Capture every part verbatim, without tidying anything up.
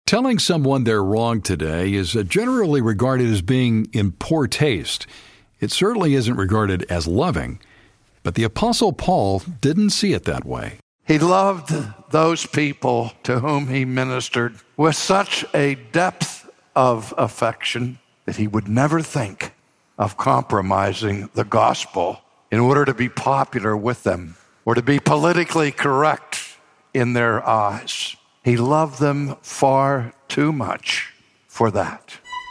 Telling someone they're wrong today is generally regarded as being in poor taste. It certainly isn't regarded as loving. But the Apostle Paul didn't see it that way. He loved those people to whom he ministered with such a depth of affection that he would never think of compromising the gospel in order to be popular with them or to be politically correct in their eyes. He loved them far too much for that.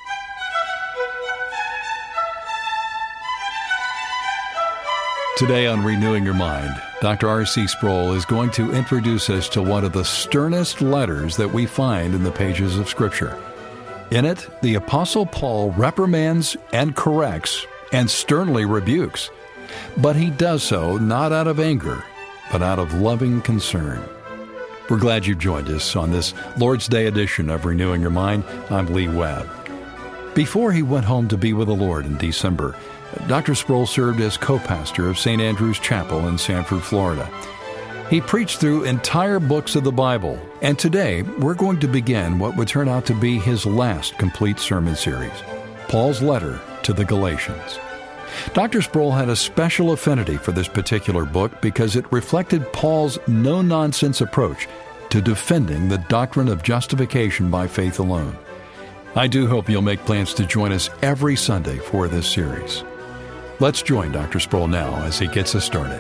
Today on Renewing Your Mind, Doctor R C Sproul is going to introduce us to one of the sternest letters that we find in the pages of Scripture. In it, the Apostle Paul reprimands and corrects and sternly rebukes. But he does so not out of anger, but out of loving concern. We're glad you've joined us on this Lord's Day edition of Renewing Your Mind. I'm Lee Webb. Before he went home to be with the Lord in December, Doctor Sproul served as co-pastor of Saint Andrew's Chapel in Sanford, Florida. He preached through entire books of the Bible, and today we're going to begin what would turn out to be his last complete sermon series, Paul's letter to the Galatians. Doctor Sproul had a special affinity for this particular book because it reflected Paul's no-nonsense approach to defending the doctrine of justification by faith alone. I do hope you'll make plans to join us every Sunday for this series. Let's join Doctor Sproul now as he gets us started.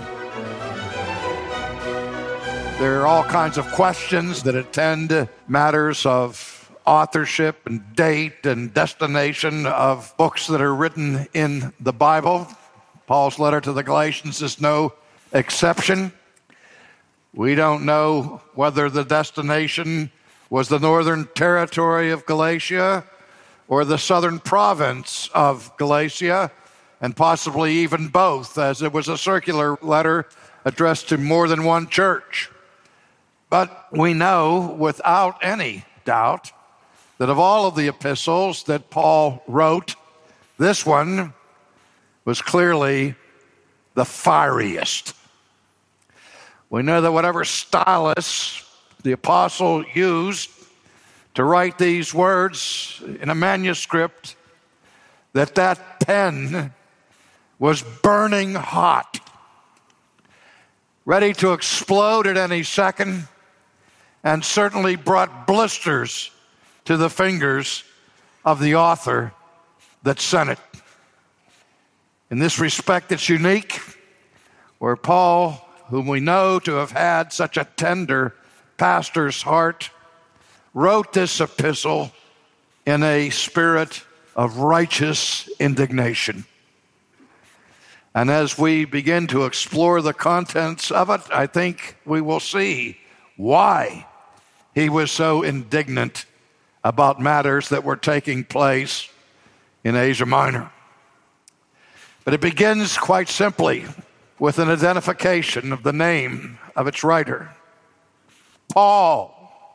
There are all kinds of questions that attend matters of authorship and date and destination of books that are written in the Bible. Paul's letter to the Galatians is no exception. We don't know whether the destination was the northern territory of Galatia or the southern province of Galatia, and possibly even both, as it was a circular letter addressed to more than one church. But we know without any doubt that of all of the epistles that Paul wrote, this one was clearly the fieriest. We know that whatever stylus the apostle used to write these words in a manuscript, that that pen was burning hot, ready to explode at any second, and certainly brought blisters to the fingers of the author that sent it. In this respect, it's unique, where Paul, whom we know to have had such a tender pastor's heart, wrote this epistle in a spirit of righteous indignation. And as we begin to explore the contents of it, I think we will see why he was so indignant about matters that were taking place in Asia Minor. But it begins quite simply with an identification of the name of its writer, Paul.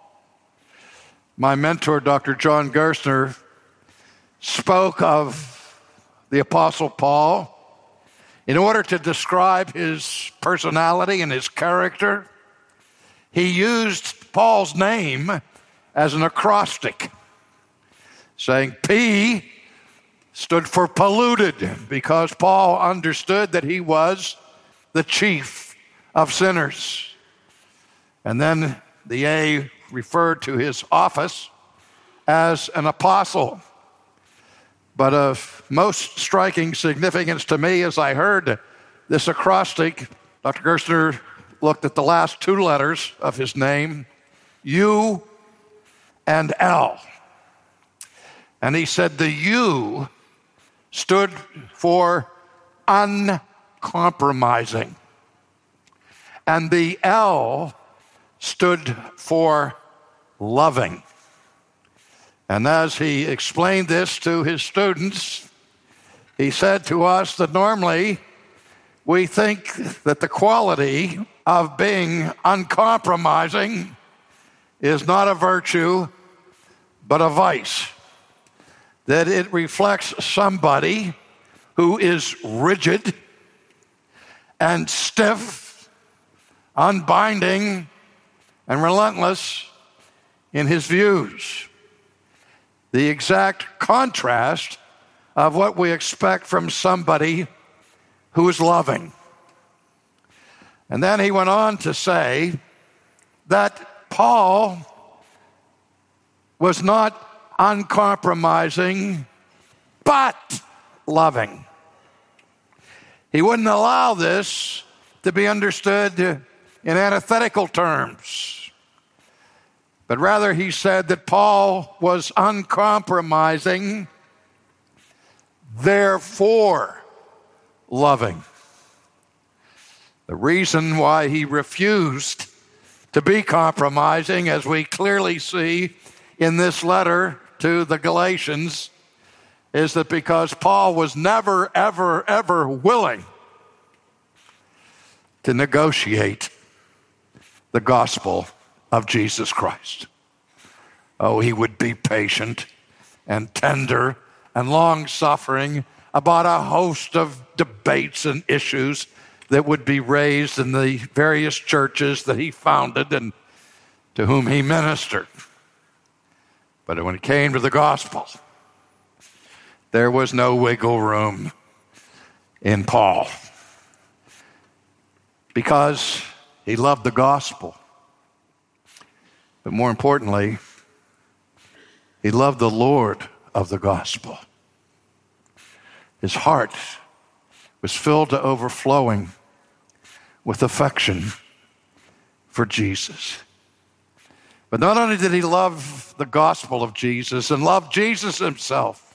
My mentor, Doctor John Gerstner, spoke of the Apostle Paul in order to describe his personality and his character. He used Paul's name as an acrostic, saying P stood for polluted, because Paul understood that he was the chief of sinners. And then the A referred to his office as an apostle. But of most striking significance to me, as I heard this acrostic, Doctor Gerstner looked at the last two letters of his name, U and L. And he said the U stood for uncompromising, and the L stood for loving. And as he explained this to his students, he said to us that normally we think that the quality of being uncompromising is not a virtue, but a vice. That it reflects somebody who is rigid and stiff, unbinding, and relentless in his views. the exact contrast of what we expect from somebody who is loving. And then he went on to say that Paul was not uncompromising, but loving. He wouldn't allow this to be understood in antithetical terms, but rather he said that Paul was uncompromising, therefore loving. The reason why he refused to be compromising, as we clearly see in this letter to the Galatians, is that because Paul was never, ever, ever willing to negotiate the gospel of Jesus Christ. Oh, he would be patient and tender and long-suffering about a host of debates and issues that would be raised in the various churches that he founded and to whom he ministered. But when it came to the gospel, there was no wiggle room in Paul, because he loved the gospel. But more importantly, he loved the Lord of the gospel. His heart was filled to overflowing with affection for Jesus. But not only did he love the gospel of Jesus and love Jesus himself,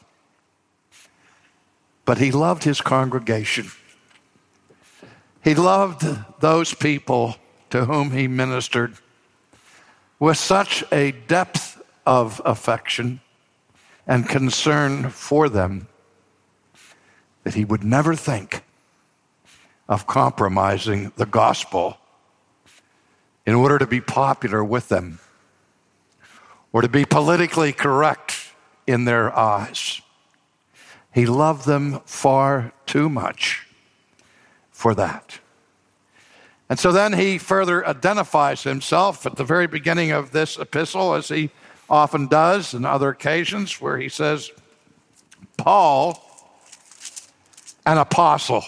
but he loved his congregation. He loved those people to whom he ministered with such a depth of affection and concern for them that he would never think of compromising the gospel in order to be popular with them or to be politically correct in their eyes. He loved them far too much for that. And so then he further identifies himself at the very beginning of this epistle, as he often does in other occasions, where he says, Paul, an apostle.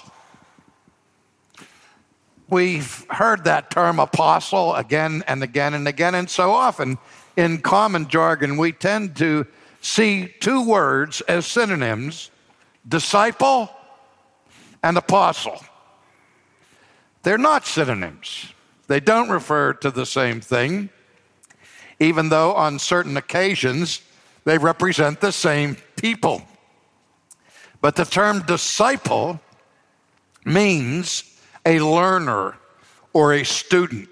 We've heard that term apostle again and again and again, and so often in common jargon we tend to see two words as synonyms: disciple and apostle. They're not synonyms. They don't refer to the same thing, even though on certain occasions they represent the same people. But the term disciple means a learner or a student.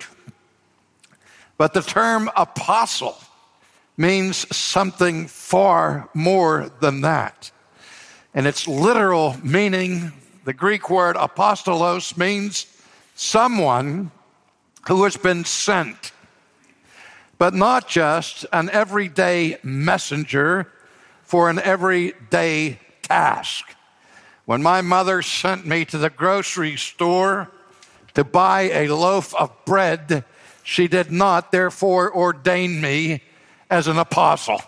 But the term apostle means something far more than that. And its literal meaning, the Greek word apostolos, means someone who has been sent, but not just an everyday messenger for an everyday task. When my mother sent me to the grocery store to buy a loaf of bread, she did not therefore ordain me as an apostle,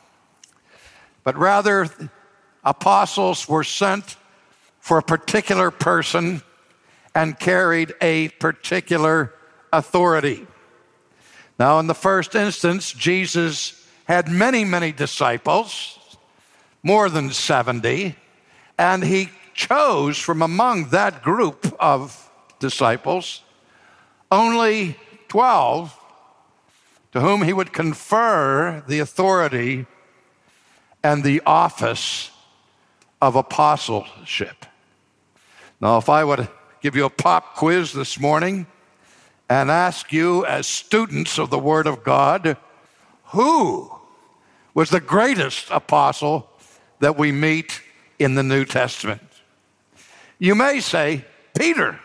but rather apostles were sent for a particular person and carried a particular authority. Now, in the first instance, Jesus had many, many disciples, more than seventy, and he chose from among that group of disciples only twelve to whom he would confer the authority and the office of apostleship. Now, if I would give you a pop quiz this morning and ask you, as students of the Word of God, who was the greatest apostle that we meet in the New Testament? You may say Peter,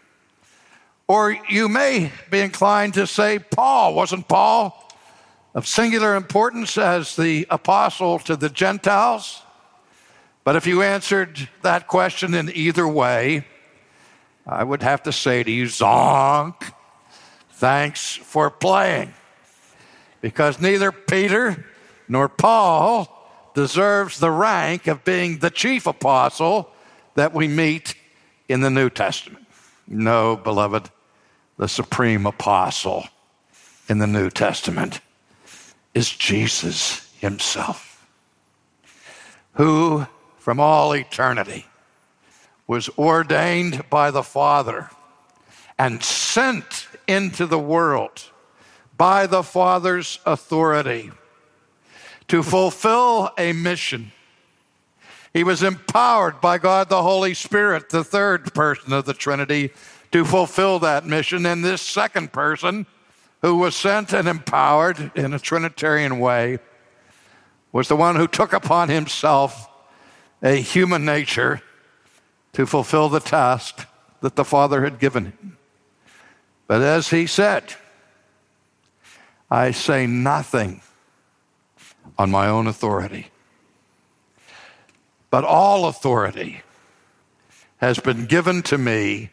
or you may be inclined to say Paul. Wasn't Paul of singular importance as the apostle to the Gentiles? But if you answered that question in either way, I would have to say to you, zonk, thanks for playing. Because neither Peter nor Paul deserves the rank of being the chief apostle that we meet in the New Testament. No, beloved, the supreme apostle in the New Testament is Jesus himself, who from all eternity was ordained by the Father and sent into the world by the Father's authority to fulfill a mission. He was empowered by God the Holy Spirit, the third person of the Trinity, to fulfill that mission. And this second person, who was sent and empowered in a Trinitarian way, was the one who took upon himself a human nature to fulfill the task that the Father had given him. But as he said, I say nothing on my own authority, but all authority has been given to me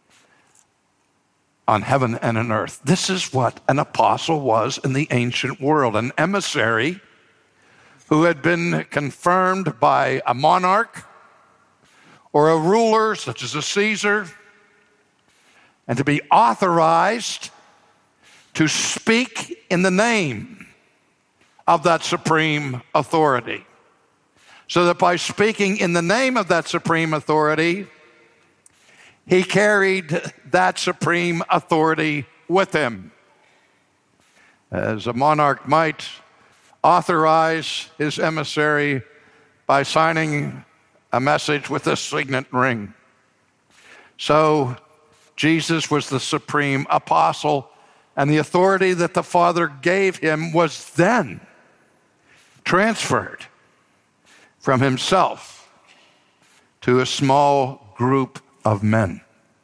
on heaven and on earth. This is what an apostle was in the ancient world, an emissary who had been confirmed by a monarch or a ruler such as a Caesar, and to be authorized to speak in the name of that supreme authority. So that by speaking in the name of that supreme authority, he carried that supreme authority with him. As a monarch might authorize his emissary by signing a message with a signet ring, so Jesus was the supreme apostle, and the authority that the Father gave him was then transferred from himself to a small group of men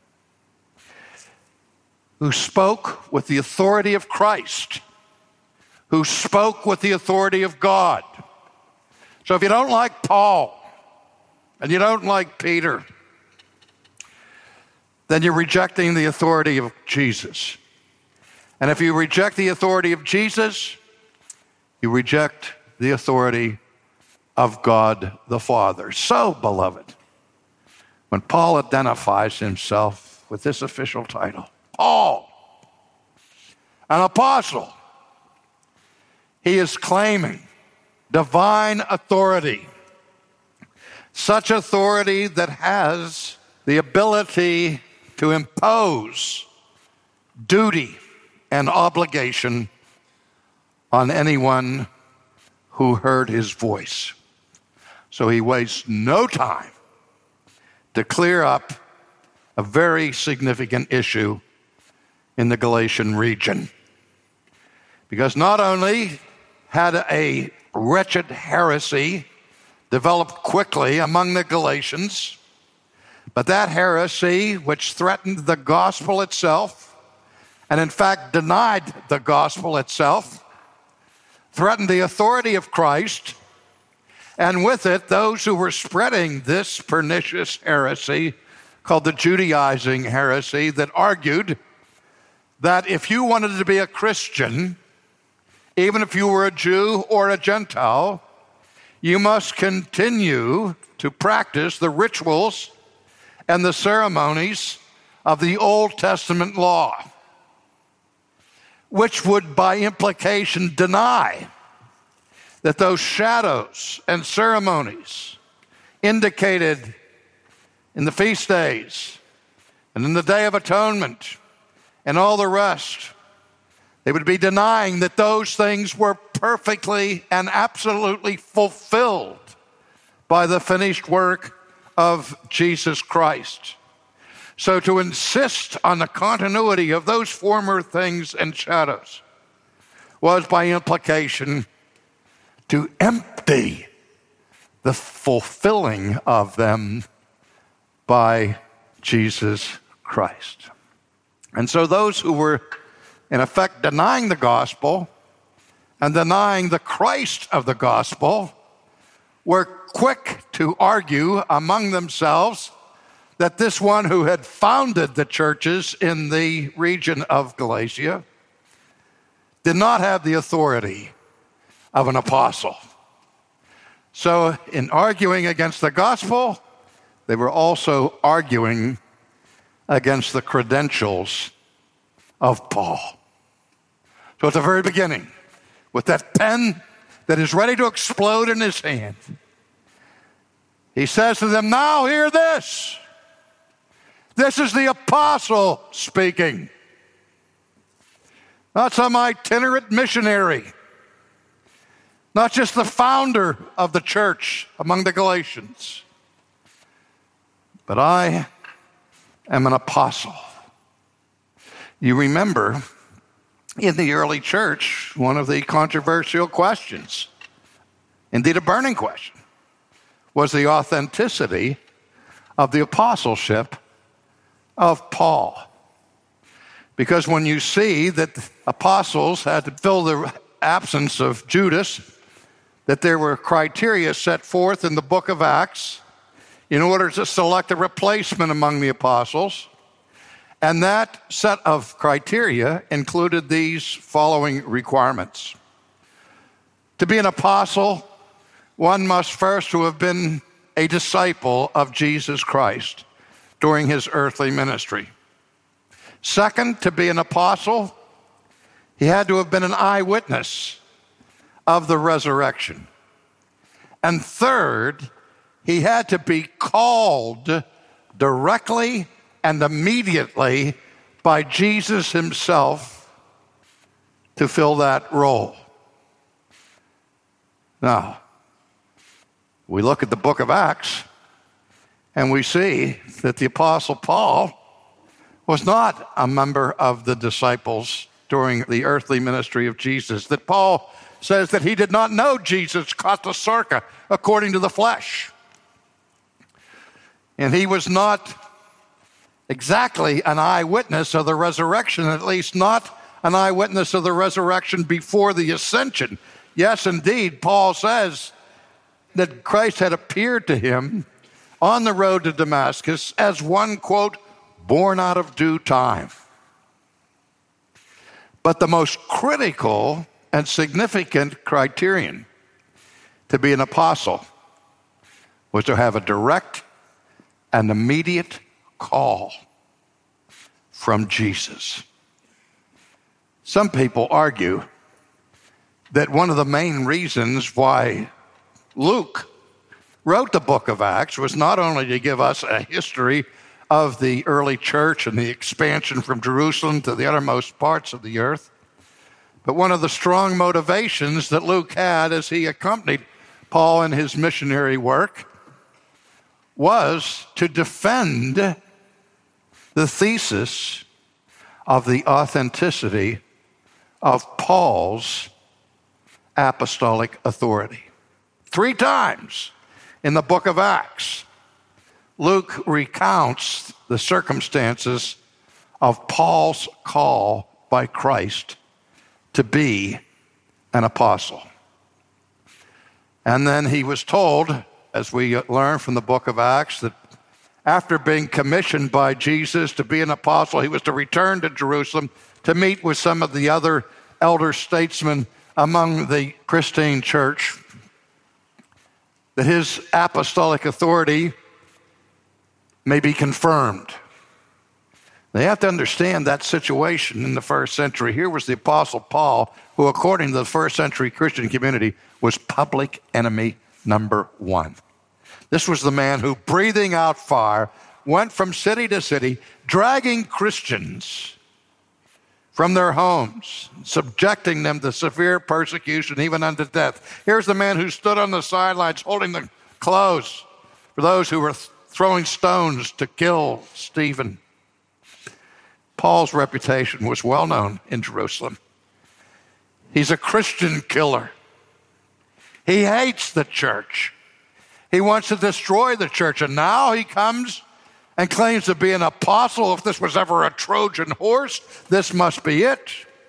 who spoke with the authority of Christ, who spoke with the authority of God. So if you don't like Paul and you don't like Peter, then you're rejecting the authority of Jesus. And if you reject the authority of Jesus, you reject the authority of God the Father. So, beloved, when Paul identifies himself with this official title, Paul, an apostle, he is claiming divine authority, such authority that has the ability to impose duty and obligation on anyone who heard his voice. So he wastes no time to clear up a very significant issue in the Galatian region. Because not only had a wretched heresy developed quickly among the Galatians, but that heresy, which threatened the gospel itself, and in fact denied the gospel itself, threatened the authority of Christ, and with it, those who were spreading this pernicious heresy, called the Judaizing heresy, that argued that if you wanted to be a Christian, even if you were a Jew or a Gentile, you must continue to practice the rituals and the ceremonies of the Old Testament law, which would by implication deny that those shadows and ceremonies indicated in the feast days and in the Day of Atonement and all the rest, they would be denying that those things were perfectly and absolutely fulfilled by the finished work of Jesus Christ. So to insist on the continuity of those former things and shadows was by implication to empty the fulfilling of them by Jesus Christ. And so those who were in effect denying the gospel and denying the Christ of the gospel were quick to argue among themselves that this one who had founded the churches in the region of Galatia did not have the authority of an apostle. So in arguing against the gospel, they were also arguing against the credentials of Paul. So at the very beginning, with that pen that is ready to explode in his hand, he says to them, now hear this. This is the apostle speaking, not some itinerant missionary, not just the founder of the church among the Galatians, but I am an apostle. You remember in the early church, one of the controversial questions, indeed a burning question, was the authenticity of the apostleship of Paul. Because when you see that apostles had to fill the absence of Judas, that there were criteria set forth in the book of Acts in order to select a replacement among the apostles, and that set of criteria included these following requirements. To be an apostle, one must first to have been a disciple of Jesus Christ during his earthly ministry. Second, to be an apostle, he had to have been an eyewitness of the resurrection. And third, he had to be called directly and immediately by Jesus himself to fill that role. Now, we look at the book of Acts and we see that the Apostle Paul was not a member of the disciples during the earthly ministry of Jesus, that Paul says that he did not know Jesus kata sarka according to the flesh. And he was not exactly an eyewitness of the resurrection, at least not an eyewitness of the resurrection before the ascension. Yes, indeed, Paul says that Christ had appeared to him on the road to Damascus as one, quote, born out of due time. But the most critical and significant criterion to be an apostle was to have a direct and immediate call from Jesus. Some people argue that one of the main reasons why Luke wrote the book of Acts was not only to give us a history of the early church and the expansion from Jerusalem to the uttermost parts of the earth, but one of the strong motivations that Luke had as he accompanied Paul in his missionary work was to defend the thesis of the authenticity of Paul's apostolic authority. Three times in the book of Acts, Luke recounts the circumstances of Paul's call by Christ to be an apostle. And then he was told, as we learn from the book of Acts, that after being commissioned by Jesus to be an apostle, he was to return to Jerusalem to meet with some of the other elder statesmen among the Christine church, that his apostolic authority may be confirmed. They have to understand that situation in the first century. Here was the Apostle Paul, who, according to the first century Christian community, was public enemy number one. This was the man who, breathing out fire, went from city to city, dragging Christians from their homes, subjecting them to severe persecution, even unto death. Here's the man who stood on the sidelines holding the clothes for those who were throwing stones to kill Stephen. Paul's reputation was well known in Jerusalem. He's a Christian killer. He hates the church. He wants to destroy the church. And now he comes and claims to be an apostle. If this was ever a Trojan horse, this must be it.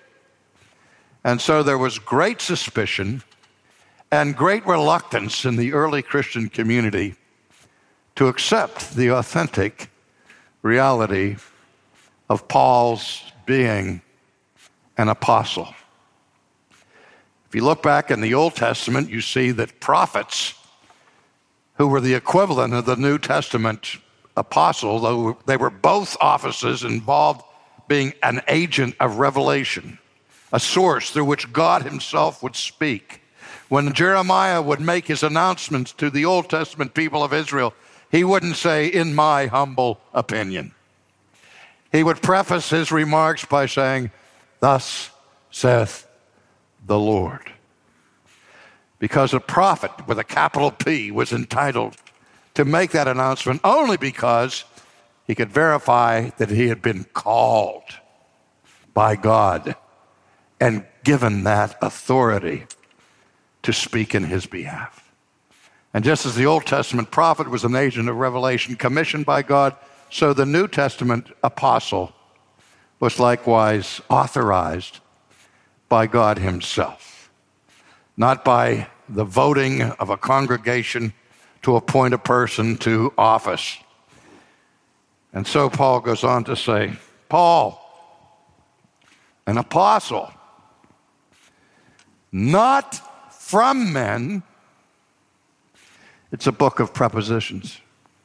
And so there was great suspicion and great reluctance in the early Christian community to accept the authentic reality of Paul's being an apostle. If you look back in the Old Testament, you see that prophets who were the equivalent of the New Testament apostle, though they were both offices involved being an agent of revelation, a source through which God himself would speak. When Jeremiah would make his announcements to the Old Testament people of Israel, he wouldn't say, "in my humble opinion." He would preface his remarks by saying, "Thus saith the Lord." Because a prophet with a capital P was entitled to make that announcement only because he could verify that he had been called by God and given that authority to speak in his behalf. And just as the Old Testament prophet was an agent of revelation commissioned by God, so the New Testament apostle was likewise authorized by God himself, not by the voting of a congregation to appoint a person to office. And so Paul goes on to say, Paul, an apostle, not from men. It's a book of prepositions.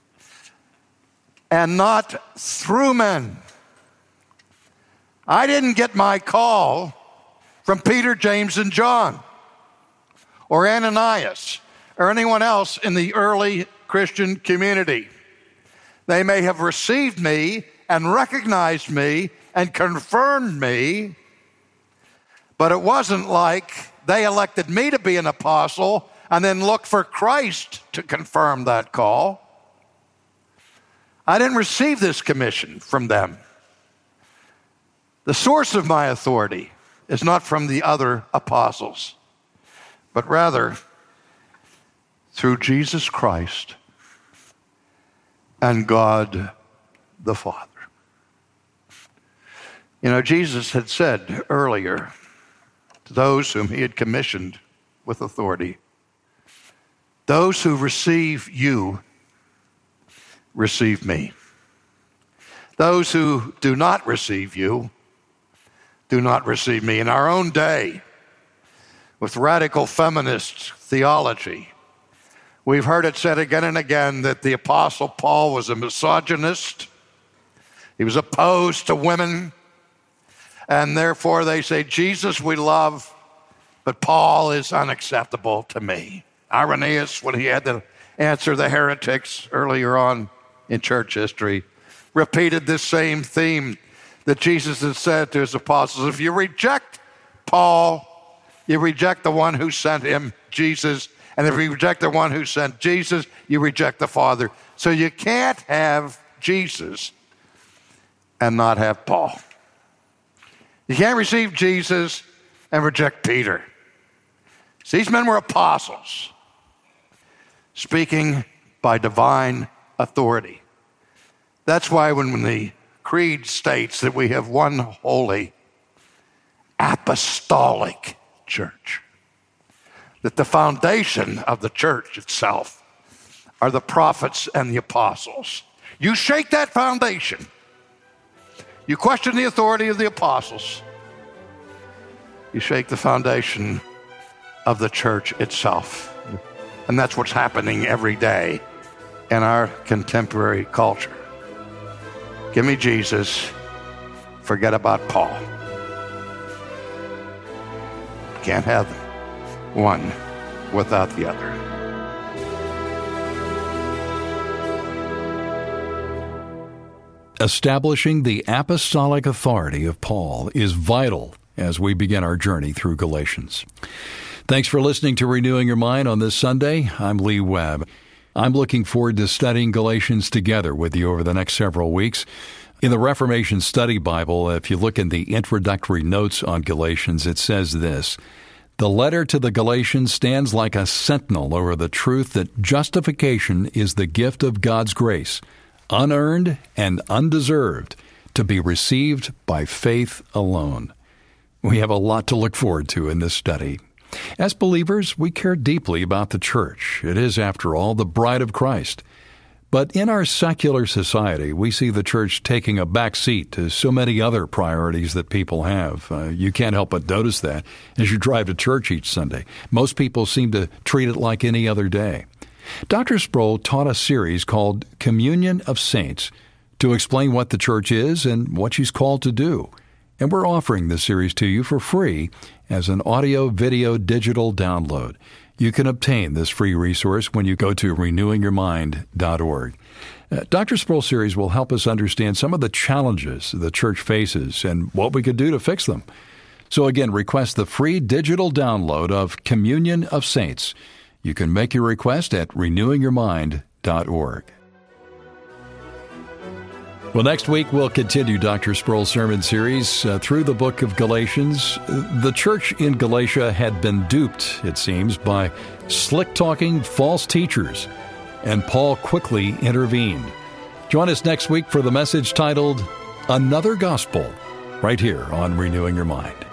And not through men. I didn't get my call from Peter, James, and John, or Ananias, or anyone else in the early Christian community. They may have received me and recognized me and confirmed me, but it wasn't like they elected me to be an apostle and then looked for Christ to confirm that call. I didn't receive this commission from them. The source of my authority is not from the other apostles, but rather through Jesus Christ and God the Father. You know, Jesus had said earlier to those whom he had commissioned with authority, those who receive you receive me. Those who do not receive you do not receive me. In our own day, with radical feminist theology, we've heard it said again and again that the Apostle Paul was a misogynist. He was opposed to women. And therefore they say, Jesus we love, but Paul is unacceptable to me. Irenaeus, when he had to answer the heretics earlier on in church history, repeated this same theme that Jesus had said to his apostles. If you reject Paul, you reject the one who sent him, Jesus. And if you reject the one who sent Jesus, you reject the Father. So you can't have Jesus and not have Paul. You can't receive Jesus and reject Peter. So these men were apostles, speaking by divine authority. That's why when, when the Creed states that we have one holy apostolic church, that the foundation of the church itself are the prophets and the apostles. You shake that foundation, you question the authority of the apostles, you shake the foundation of the church itself. And that's what's happening every day in our contemporary culture. Give me Jesus, forget about Paul. Can't have one without the other. Establishing the apostolic authority of Paul is vital as we begin our journey through Galatians. Thanks for listening to Renewing Your Mind on this Sunday. I'm Lee Webb. I'm looking forward to studying Galatians together with you over the next several weeks. In the Reformation Study Bible, if you look in the introductory notes on Galatians, it says this: the letter to the Galatians stands like a sentinel over the truth that justification is the gift of God's grace, unearned and undeserved, to be received by faith alone. We have a lot to look forward to in this study. As believers, we care deeply about the church. It is, after all, the bride of Christ. But in our secular society, we see the church taking a back seat to so many other priorities that people have. Uh, you can't help but notice that as you drive to church each Sunday. Most people seem to treat it like any other day. Doctor Sproul taught a series called Communion of Saints to explain what the church is and what she's called to do. And we're offering this series to you for free as an audio, video, digital download. You can obtain this free resource when you go to renewing your mind dot org. Uh, Doctor Sproul's series will help us understand some of the challenges the church faces and what we could do to fix them. So again, request the free digital download of Communion of Saints. You can make your request at renewing your mind dot org. Well, next week we'll continue Doctor Sproul's sermon series uh, through the book of Galatians. The church in Galatia had been duped, it seems, by slick-talking false teachers, and Paul quickly intervened. Join us next week for the message titled, Another Gospel, right here on Renewing Your Mind.